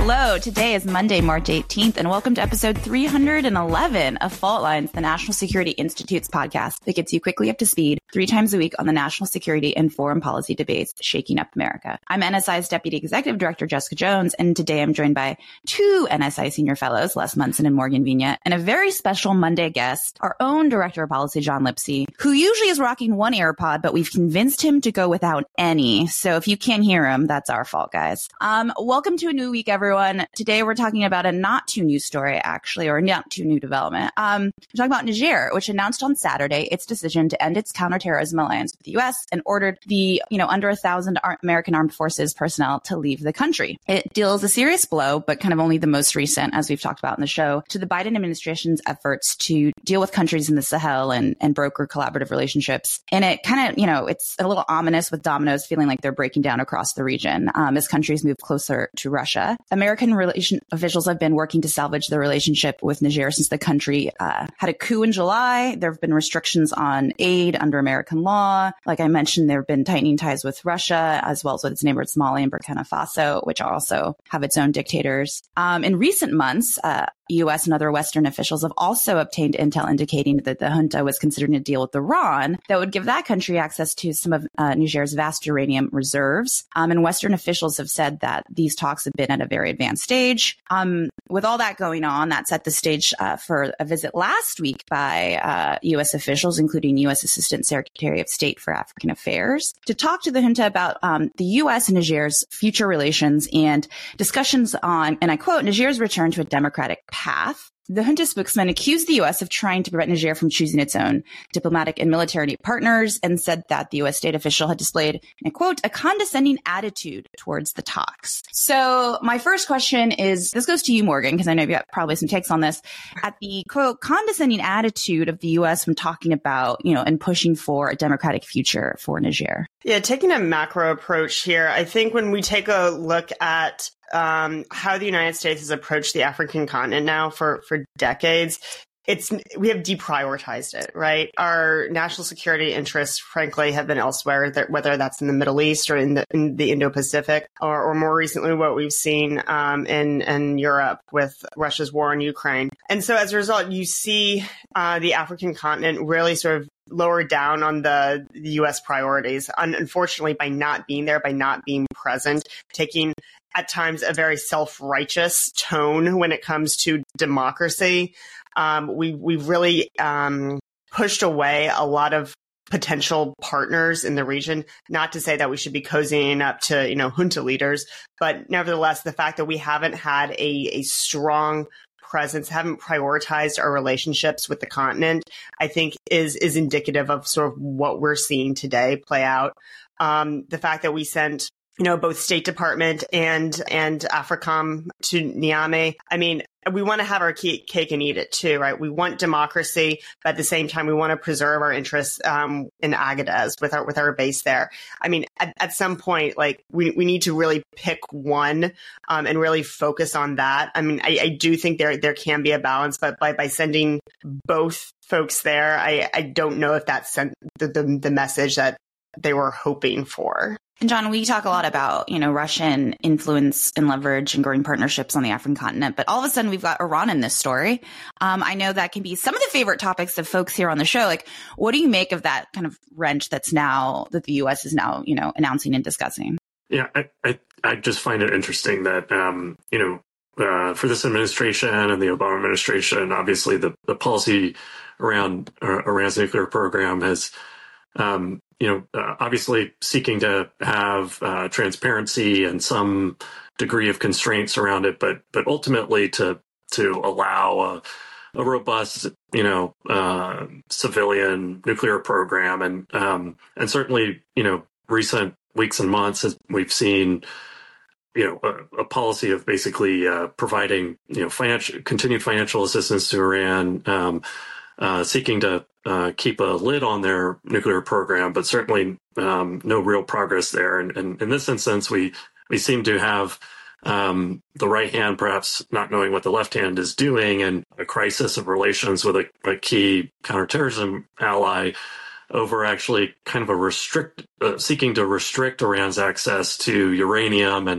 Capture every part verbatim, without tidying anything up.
Hello, today is Monday, March eighteenth, and welcome to episode three hundred eleven of Fault Lines, the National Security Institute's podcast that gets you quickly up to speed three times a week on the national security and foreign policy debates shaking up America. I'm N S I's Deputy Executive Director, Jessica Jones, and today I'm joined by two N S I senior fellows, Les Munson and Morgan Vigna, and a very special Monday guest, our own Director of Policy, John Lipsey, who usually is rocking one AirPod, but we've convinced him to go without any. So if you can't hear him, that's our fault, guys. Um, welcome to a new week, everyone. Today we're talking about a not too new story, actually, or not too new development. Um, we're talking about Niger, which announced on Saturday its decision to end its counterterrorism alliance with the U S and ordered the, you know, under a thousand ar- American Armed Forces personnel to leave the country. It deals a serious blow, but kind of only the most recent, as we've talked about in the show, to the Biden administration's efforts to deal with countries in the Sahel and, and broker collaborative relationships. And it kind of, you know, it's a little ominous with dominoes feeling like they're breaking down across the region um, as countries move closer to Russia. American relation officials have been working to salvage the relationship with Niger since the country uh, had a coup in July. There have been restrictions on aid under American law. Like I mentioned, there have been tightening ties with Russia, as well as with its neighbors Mali and Burkina Faso, which also have its own dictators. Um, in recent months, uh, U S and other Western officials have also obtained intel indicating that the junta was considering a deal with Iran that would give that country access to some of uh, Niger's vast uranium reserves. Um, and Western officials have said that these talks have been at a very advanced stage. Um, with all that going on, that set the stage uh, for a visit last week by uh, U S officials, including U S Assistant Secretary of State for African Affairs, to talk to the junta about um, the U S and Niger's future relations and discussions on, and I quote, Niger's return to a democratic path. The junta spokesman accused the U S of trying to prevent Niger from choosing its own diplomatic and military partners and said that the U S state official had displayed, and I quote, a condescending attitude towards the talks. So my first question is, this goes to you, Morgan, because I know you've got probably some takes on this. At the, quote, condescending attitude of the U S when talking about, you know, and pushing for a democratic future for Niger. Yeah, taking a macro approach here, I think when we take a look at um, how the United States has approached the African continent now for, for decades, it's we have deprioritized it, right? Our national security interests, frankly, have been elsewhere, that, whether that's in the Middle East or in the, in the Indo-Pacific, or, or more recently what we've seen um, in, in Europe with Russia's war on Ukraine. And so as a result, you see uh, the African continent really sort of lower down on the, the U S priorities. Unfortunately, by not being there, by not being present, taking at times a very self-righteous tone when it comes to democracy, um, we, we've really um, pushed away a lot of potential partners in the region. Not to say that we should be cozying up to, you know, junta leaders, but nevertheless, the fact that we haven't had a, a strong presence, haven't prioritized our relationships with the continent, I think is is indicative of sort of what we're seeing today play out. Um, the fact that we sent, you know, both State Department and and AFRICOM to Niamey. I mean, we want to have our cake and eat it too, right? We want democracy, but at the same time, we want to preserve our interests um, in Agadez with our with our base there. I mean, at, at some point, like we we need to really pick one um, and really focus on that. I mean, I, I do think there there can be a balance, but by by sending both folks there, I I don't know if that sent the the, the message that they were hoping for. And John, we talk a lot about, you know, Russian influence and leverage and growing partnerships on the African continent, but all of a sudden we've got Iran in this story. Um, I know that can be some of the favorite topics of folks here on the show. Like, what do you make of that kind of wrench that's now, that the U S is now, you know, announcing and discussing? Yeah, I, I, I just find it interesting that, um, you know, uh, for this administration and the Obama administration, obviously the, the policy around uh, Iran's nuclear program has, um, you know, uh, obviously seeking to have uh, transparency and some degree of constraints around it, but but ultimately to to allow a, a robust, you know, uh, civilian nuclear program, and um, and certainly, you know, recent weeks and months as we've seen, you know, a, a policy of basically uh, providing, you know, financial continued financial assistance to Iran, um, uh, seeking to Uh, keep a lid on their nuclear program, but certainly um, no real progress there. And, and in this instance, we we seem to have um, the right hand perhaps not knowing what the left hand is doing, and a crisis of relations with a, a key counterterrorism ally over actually kind of a restrict, uh, seeking to restrict Iran's access to uranium and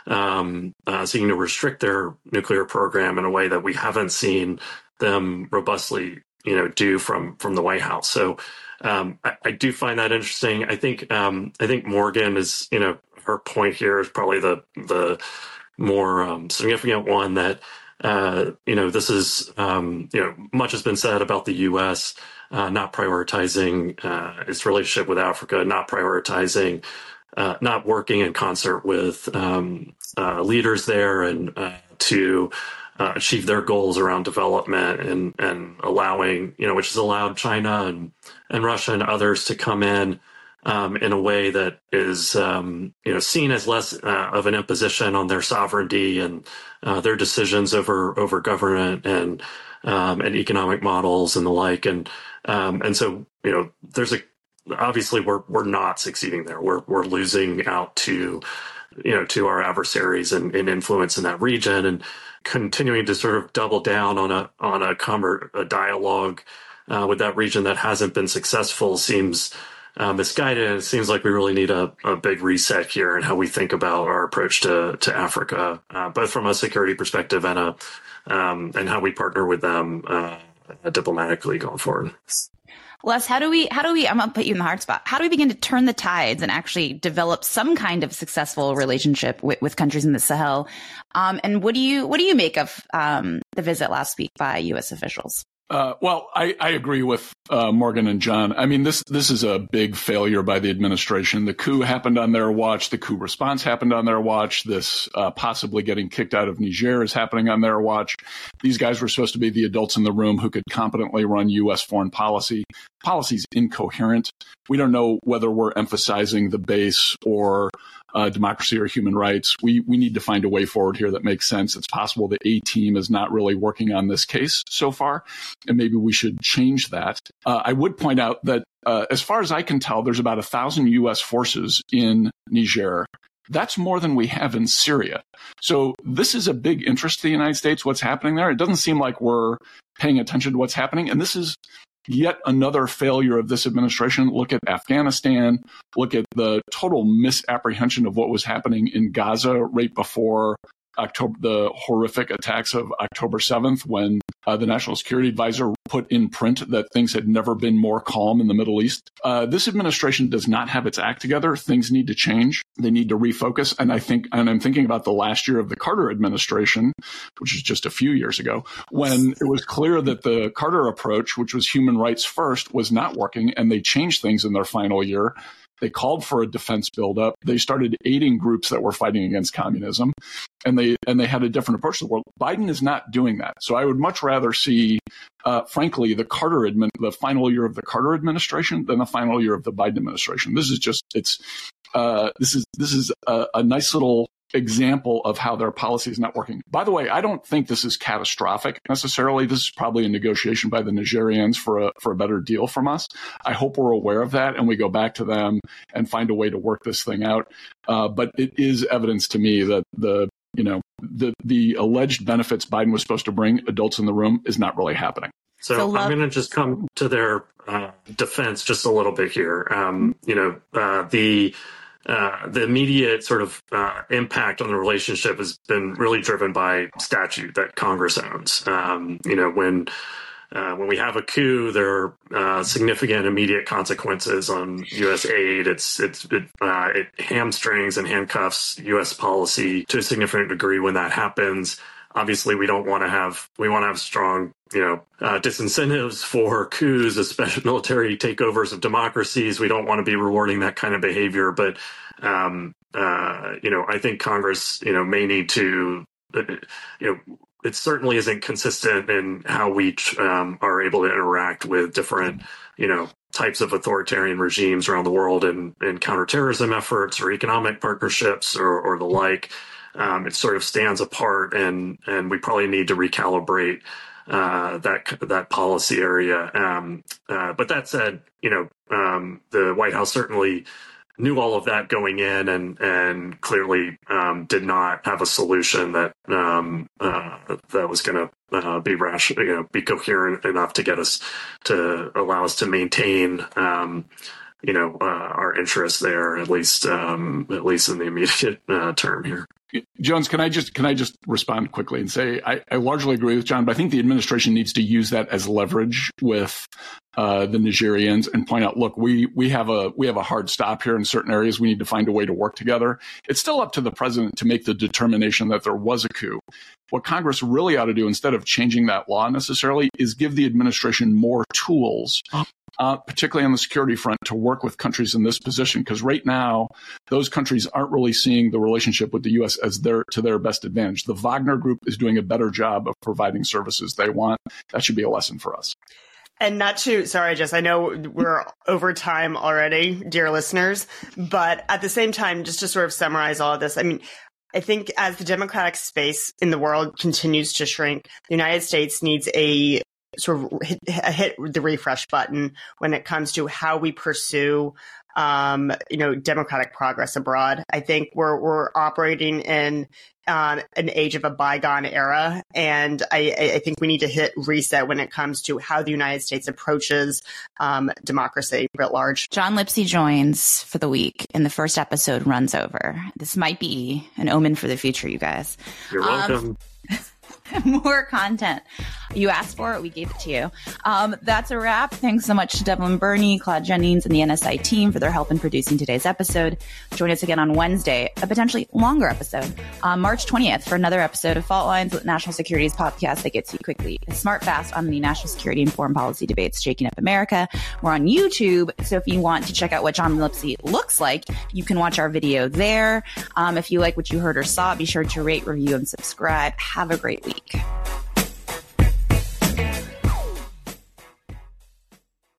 um, uh, seeking to restrict their nuclear program in a way that we haven't seen them robustly, you know, do from from the White House. So um, I, I do find that interesting. I think um, I think Morgan is, you know, her point here is probably the the more um, significant one, that uh, you know, this is um, you know, much has been said about the U S uh, not prioritizing uh, its relationship with Africa, not prioritizing, uh, not working in concert with um, uh, leaders there and uh, to uh, achieve their goals around development, and and allowing, you know, which has allowed China and and Russia and others to come in Um, in a way that is, um, you know, seen as less uh, of an imposition on their sovereignty and uh, their decisions over over government and um, and economic models and the like. And um, and so, you know, there's a obviously we're we're not succeeding there. We're we're losing out to, you know, to our adversaries and, and influence in that region, and continuing to sort of double down on a on a, conver- a dialogue uh, with that region that hasn't been successful seems Uh, misguided. It seems like we really need a, a big reset here in how we think about our approach to to Africa, uh, both from a security perspective and a um, and how we partner with them uh, diplomatically going forward. Les, how do we, how do we, I'm going to put you in the hard spot. How do we begin to turn the tides and actually develop some kind of successful relationship with, with countries in the Sahel? Um, and what do you, what do you make of um, the visit last week by U S officials? Uh, well, I, I agree with uh, Morgan and John. I mean, this this is a big failure by the administration. The coup happened on their watch. The coup response happened on their watch. This uh, possibly getting kicked out of Niger is happening on their watch. These guys were supposed to be the adults in the room who could competently run U S foreign policy. Policy's incoherent. We don't know whether we're emphasizing the base or uh, democracy or human rights. We we need to find a way forward here that makes sense. It's possible the A team is not really working on this case so far, and maybe we should change that. Uh, I would point out that uh, as far as I can tell, there's about a thousand U S forces in Niger. That's more than we have in Syria. So this is a big interest to the United States, what's happening there. It doesn't seem like we're paying attention to what's happening. And this is yet another failure of this administration. Look at Afghanistan. Look at the total misapprehension of what was happening in Gaza right before October, the horrific attacks of October seventh, when uh, the National Security Advisor put in print that things had never been more calm in the Middle East. Uh, this administration does not have its act together. Things need to change. They need to refocus. And I think, and I'm thinking about the last year of the Carter administration, which is just a few years ago, when it was clear that the Carter approach, which was human rights first, was not working, and they changed things in their final year. They called for a defense buildup. They started aiding groups that were fighting against communism, and they and they had a different approach to the world. Biden is not doing that. So I would much rather see, uh, frankly, the Carter admin, the final year of the Carter administration than the final year of the Biden administration. This is just it's uh, this is this is a, a nice little example of how their policy is not working. By the way, I don't think this is catastrophic necessarily. This is probably a negotiation by the Nigerians for a for a better deal from us. I hope we're aware of that and we go back to them and find a way to work this thing out. Uh, but it is evidence to me that the you know the the alleged benefits Biden was supposed to bring adults in the room is not really happening. So, so I'm going to just come to their uh, defense just a little bit here. Um, you know, uh, the Uh, the immediate sort of uh, impact on the relationship has been really driven by statute that Congress owns. Um, you know, when uh, when we have a coup, there are uh, significant immediate consequences on U S aid. It's it's it, uh, it hamstrings and handcuffs U S policy to a significant degree when that happens. Obviously, we don't want to have we want to have strong, you know, uh, disincentives for coups, especially military takeovers of democracies. We don't want to be rewarding that kind of behavior. But, um, uh, you know, I think Congress, you know, may need to, uh, you know, it certainly isn't consistent in how we um, are able to interact with different, you know, types of authoritarian regimes around the world in, in counterterrorism efforts or economic partnerships or, or the like. Um, it sort of stands apart, and and we probably need to recalibrate uh, that that policy area. Um, uh, but that said, you know, um, the White House certainly knew all of that going in, and and clearly um, did not have a solution that um, uh, that was going to uh, be rational, you know, be coherent enough to get us to allow us to maintain. Um, you know, uh, our interests there, at least, um, at least in the immediate uh, term here. Jones, can I just can I just respond quickly and say I, I largely agree with John, but I think the administration needs to use that as leverage with uh, the Nigerians and point out, look, we we have a we have a hard stop here in certain areas. We need to find a way to work together. It's still up to the president to make the determination that there was a coup. What Congress really ought to do, instead of changing that law necessarily, is give the administration more tools, uh, particularly on the security front, to work with countries in this position. Because right now, those countries aren't really seeing the relationship with the U S as their to their best advantage. The Wagner Group is doing a better job of providing services they want. That should be a lesson for us. And not to, sorry, Jess, I know we're over time already, dear listeners, but at the same time, just to sort of summarize all of this, I mean, I think as the democratic space in the world continues to shrink, the United States needs a sort of hit, hit the refresh button when it comes to how we pursue, um, you know, democratic progress abroad. I think we're we're operating in um, an age of a bygone era, and I, I think we need to hit reset when it comes to how the United States approaches um, democracy writ large. John Lipsey joins for the week, and the first episode runs over. This might be an omen for the future, you guys. You're welcome. Um, More content. You asked for it. We gave it to you. Um, that's a wrap. Thanks so much to Devlin Burney, Claude Jennings, and the N S I team for their help in producing today's episode. Join us again on Wednesday, a potentially longer episode, on March twentieth for another episode of Fault Lines with National Security's podcast that gets you quickly. It's smart, fast on the national security and foreign policy debates shaking up America. We're on YouTube, so if you want to check out what John Lipsey looks like, you can watch our video there. Um, if you like what you heard or saw, be sure to rate, review, and subscribe. Have a great week.